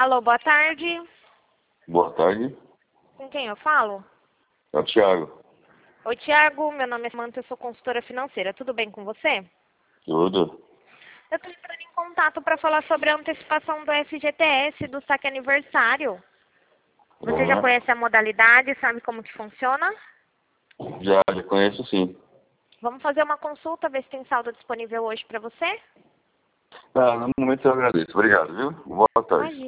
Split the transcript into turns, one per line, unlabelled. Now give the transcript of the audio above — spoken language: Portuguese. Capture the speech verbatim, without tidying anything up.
Alô, boa tarde.
Boa tarde.
Com quem eu falo?
É o Thiago.
Oi, Thiago. Meu nome é Samanta, eu sou consultora financeira. Tudo bem com você?
Tudo.
Eu estou entrando em contato para falar sobre a antecipação do F G T S, do saque aniversário. Você já
Uhum.
conhece a modalidade, sabe como que funciona?
Já, já conheço sim.
Vamos fazer uma consulta, ver se tem saldo disponível hoje para você?
Ah, no momento eu agradeço. Obrigado, viu? Boa tarde.
Imagina.